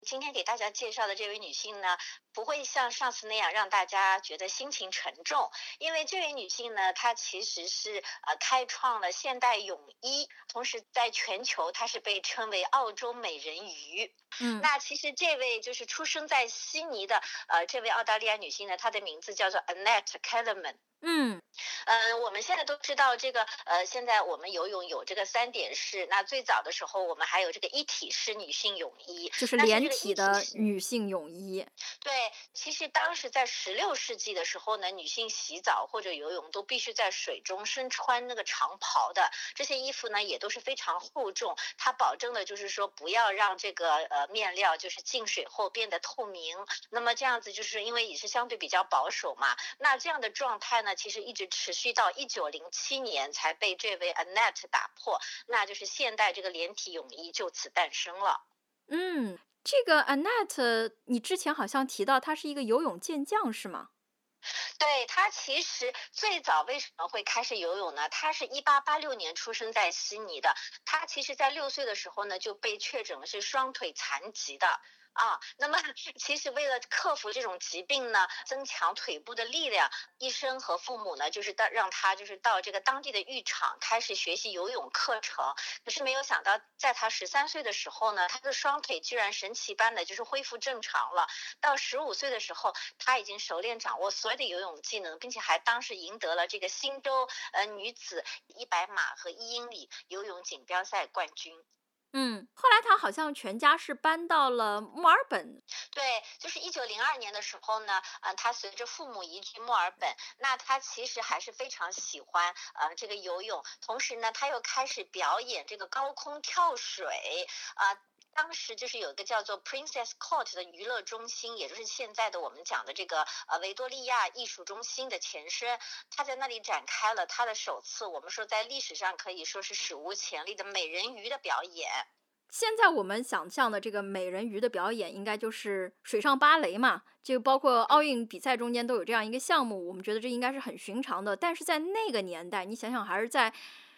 今天给大家介绍的这位女性呢，不会像上次那样让大家觉得心情沉重，因为这位女性呢，她其实是开创了现代泳衣，同时在全球她是被称为澳洲美人鱼。那其实这位就是出生在悉尼的这位澳大利亚女性呢，她的名字叫做 Annette Kellerman。我们现在都知道这个现在我们游泳有这个3点式，那最早的时候我们还有这个一体式女性泳衣， 就是连体的女性泳衣。 对，其实当时在16世纪的时候呢，女性洗澡或者游泳都必须在水中身穿那个长袍的，这些衣服呢也都是非常厚重，它保证了就是说不要让这个面料就是进水后变得透明，那么这样子就是因为也是相对比较保守嘛，那这样的状态呢其实一直持续到1907年才被这位 Annette 打破，那就是现代这个连体泳衣就此诞生了。 这个 Annette 你之前好像提到她是一个游泳健将是吗？ 对，他其实最早为什么会开始游泳呢？他是1886年出生在悉尼的，他其实在6岁的时候呢就被确诊了是双腿残疾的。那么其实为了克服这种疾病呢，增强腿部的力量，医生和父母呢就是让他就是到这个当地的浴场开始学习游泳课程。可是没有想到，在他13岁的时候呢，他的双腿居然神奇般的就是恢复正常了。到15岁的时候，他已经熟练掌握所有的游泳技能，并且还当时赢得了这个新州女子100码和1英里游泳锦标赛冠军。 后来他好像全家是搬到了墨尔本。 对，就是1902年的时候呢，他随着父母移居墨尔本，那他其实还是非常喜欢这个游泳，同时呢，他又开始表演这个高空跳水当时就是有一个叫做 Princess Court 的娱乐中心，也就是现在的我们讲的这个维多利亚艺术中心的前身，他在那里展开了他的首次，我们说在历史上可以说是史无前例的美人鱼的表演。 现在我们想象的这个美人鱼的表演应该就是水上芭蕾嘛，这个包括奥运比赛中间都有这样一个项目，我们觉得这应该是很寻常的。但是在那个年代，你想想还是在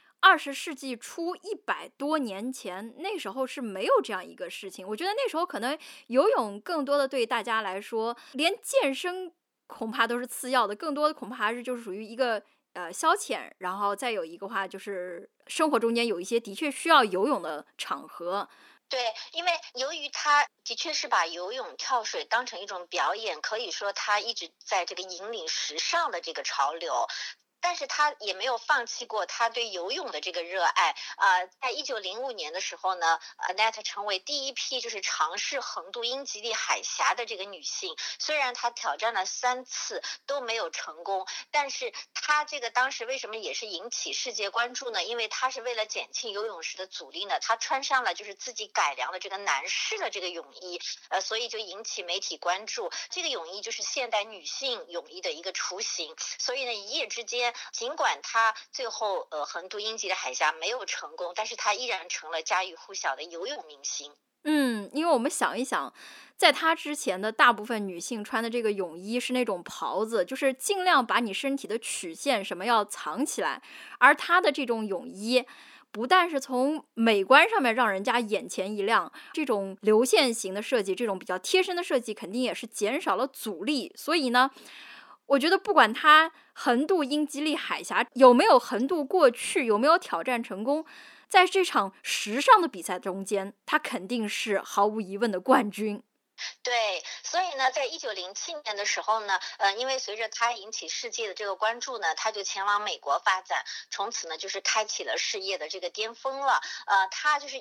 20世纪初100多年前，那时候是没有这样一个事情。我觉得那时候可能游泳更多的对大家来说，连健身恐怕都是次要的，更多的恐怕还是就是属于一个消遣，然后再有一个话就是生活中间有一些的确需要游泳的场合。 对，因为由于他的确是把游泳、跳水当成一种表演，可以说他一直在这个引领时尚的这个潮流。但是他也没有放弃过他对游泳的这个热爱在1905年的时候呢，Annette 成为第一批就是尝试横渡英吉利海峡的这个女性。虽然她挑战了3次都没有成功，但是她这个当时为什么也是引起世界关注呢？因为她是为了减轻游泳时的阻力呢，她穿上了就是自己改良的这个男士的这个泳衣，所以就引起媒体关注。这个泳衣就是现代女性泳衣的一个雏形，所以呢，一夜之间，尽管他最后横渡英吉利海峡没有成功，但是他依然成了家喻户晓的游泳明星。 因为我们想一想，在她之前的大部分女性穿的这个泳衣是那种袍子，就是尽量把你身体的曲线什么要藏起来，而她的这种泳衣不但是从美观上面让人家眼前一亮，这种流线型的设计，这种比较贴身的设计肯定也是减少了阻力。所以呢，我觉得不管她横渡英吉利海峡有没有横渡过去，有没有挑战成功，在这场时尚的比赛中间，她肯定是毫无疑问的冠军。 对，所以呢，在1907年的时候呢，因为随着他引起世界的这个关注呢，他就前往美国发展，从此呢就是开启了事业的这个巅峰了。他就是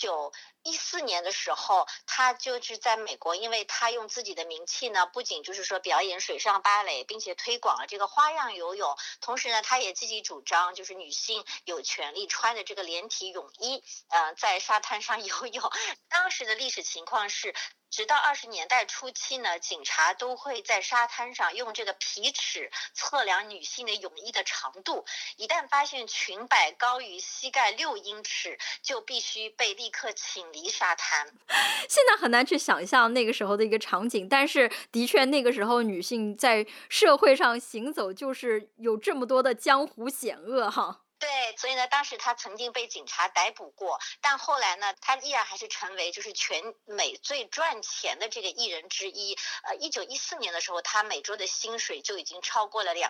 1914年的时候，他就是在美国，因为他用自己的名气呢，不仅就是说表演水上芭蕾，并且推广了这个花样游泳，同时呢，他也积极主张就是女性有权利穿着这个连体泳衣，在沙滩上游泳。当时的历史情况是，直到20年代初期呢，警察都会在沙滩上用这个皮尺测量女性的泳衣的长度，一旦发现裙摆高于膝盖6英尺，就必须被立刻请离沙滩。 现在很难去想象那个时候的一个场景，但是的确那个时候女性在社会上行走就是有这么多的江湖险恶哈。 对，所以呢，当时他曾经被警察逮捕过，但后来呢，他依然还是成为就是全美最赚钱的这个艺人之一。1914年的时候，他每周的薪水就已经超过了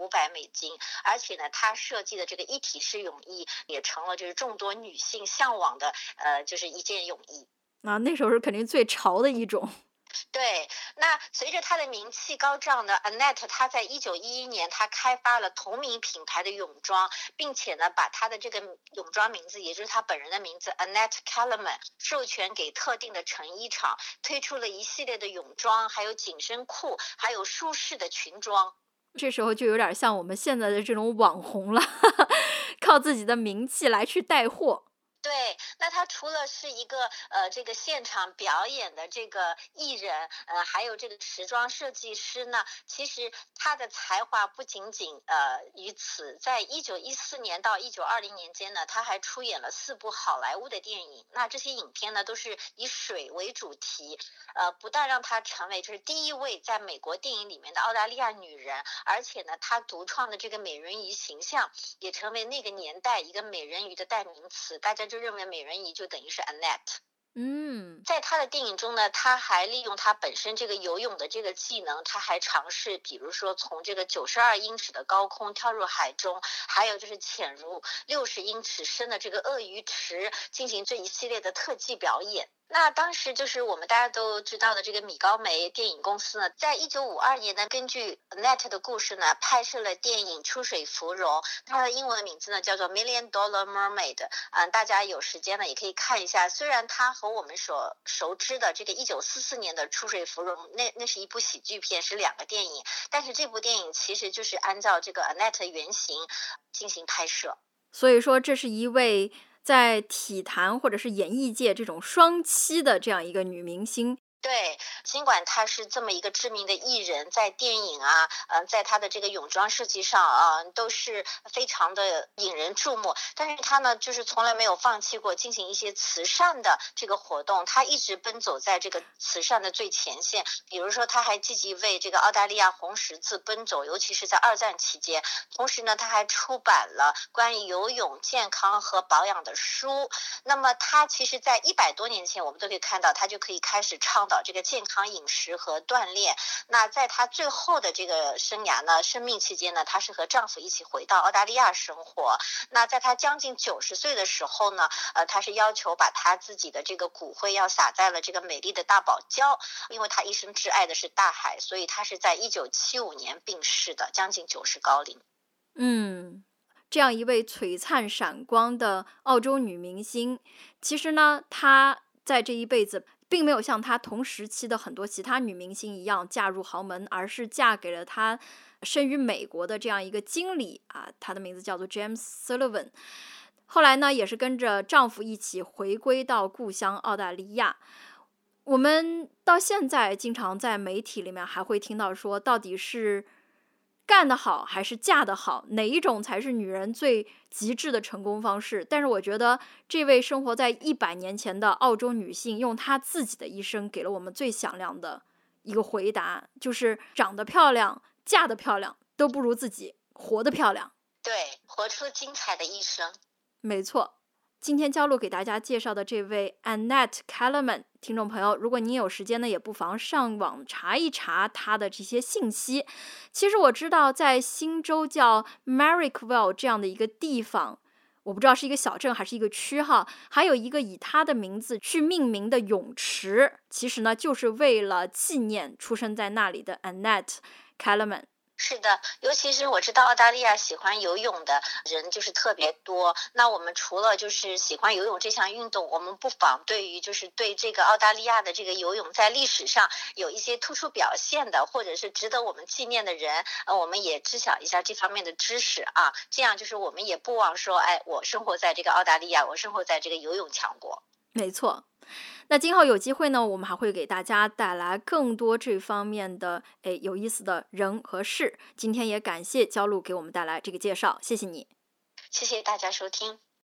$2500，而且呢，他设计的这个一体式泳衣也成了就是众多女性向往的就是一件泳衣。 啊，那时候是肯定最潮的一种。 对，那随着他的名气高涨呢，Annette 她在1911年，她开发了同名品牌的泳装，并且呢，把她的这个泳装名字，也就是她本人的名字 Annette Kellerman 授权给特定的成衣厂，推出了一系列的泳装，还有紧身裤，还有舒适的裙装。 这时候就有点像我们现在的这种网红了，靠自己的名气来去带货。 对，那他除了是一个这个现场表演的这个艺人，还有这个时装设计师呢，其实他的才华不仅仅于此。在1914年到1920年间呢，他还出演了4部好莱坞的电影。那这些影片呢，都是以水为主题，不但让她成为就是第一位在美国电影里面的澳大利亚女人，而且呢，她独创的这个美人鱼形象也成为那个年代一个美人鱼的代名词，大家就认为美人鱼就等于是 Annette。在他的电影中呢，他还利用他本身这个游泳的这个技能，他还尝试比如说从这个92英尺的高空跳入海中，还有就是潜入60英尺深的这个鳄鱼池进行这一系列的特技表演。那当时就是我们大家都知道的这个米高梅电影公司呢，在1952年呢，根据 Annette 的故事呢，拍摄了电影《出水芙蓉》，它的英文名字呢叫做 $1 Million Mermaid。大家有时间呢也可以看一下。虽然它和我们所熟知的这个1944年的《出水芙蓉》那是一部喜剧片，是2个电影，但是这部电影其实就是按照这个 Annette 的原型进行拍摄。 所以说，这是一位在体坛或者是演艺界这种双栖的这样一个女明星。 对，尽管她是这么一个知名的艺人，在电影啊，在她的这个泳装设计上啊，都是非常的引人注目。但是她呢，就是从来没有放弃过进行一些慈善的这个活动，她一直奔走在这个慈善的最前线。比如说，她还积极为这个澳大利亚红十字奔走，尤其是在2战期间。同时呢，她还出版了关于游泳、健康和保养的书。那么，她其实在100多年前，我们都可以看到，她就可以开始倡导这个健康饮食和锻炼。那在她最后的这个生命期间呢，她是和丈夫一起回到澳大利亚生活。那在她将近90岁的时候呢，她是要求把她自己的这个骨灰要撒在了这个美丽的大堡礁，因为她一生挚爱的是大海，所以她是在1975年病逝的，将近90高龄。 这样一位璀璨闪光的澳洲女明星，其实呢，她在这一辈子并没有像她同时期的很多其他女明星一样嫁入豪门，而是嫁给了她生于美国的这样一个经理啊，她的名字叫做 James Sullivan。后来呢，也是跟着丈夫一起回归到故乡澳大利亚。我们到现在经常在媒体里面还会听到说，到底是干得好还是嫁得好，哪一种才是女人最极致的成功方式？但是我觉得这位生活在100年前的澳洲女性，用她自己的一生给了我们最响亮的一个回答，就是长得漂亮、嫁得漂亮都不如自己活得漂亮。 对，活出精彩的一生。 没错。今天焦露给大家介绍的这位 Annette Kellerman， 听众朋友，如果您有时间呢，也不妨上网查一查她的这些信息。其实我知道，在新州叫 Marrickville 这样的一个地方，我不知道是一个小镇还是一个区哈，还有一个以她的名字去命名的泳池，其实呢，就是为了纪念出生在那里的 Annette Kellerman。 是的，尤其是我知道澳大利亚喜欢游泳的人就是特别多。那我们除了就是喜欢游泳这项运动，我们不妨对这个澳大利亚的这个游泳在历史上有一些突出表现的，或者是值得我们纪念的人，我们也知晓一下这方面的知识啊。这样就是我们也不忘说，哎，我生活在这个澳大利亚，我生活在这个游泳强国。 没错。那今后有机会呢，我们还会给大家带来更多这方面的有意思的人和事。今天也感谢焦露给我们带来这个介绍，谢谢你。 谢谢大家收听。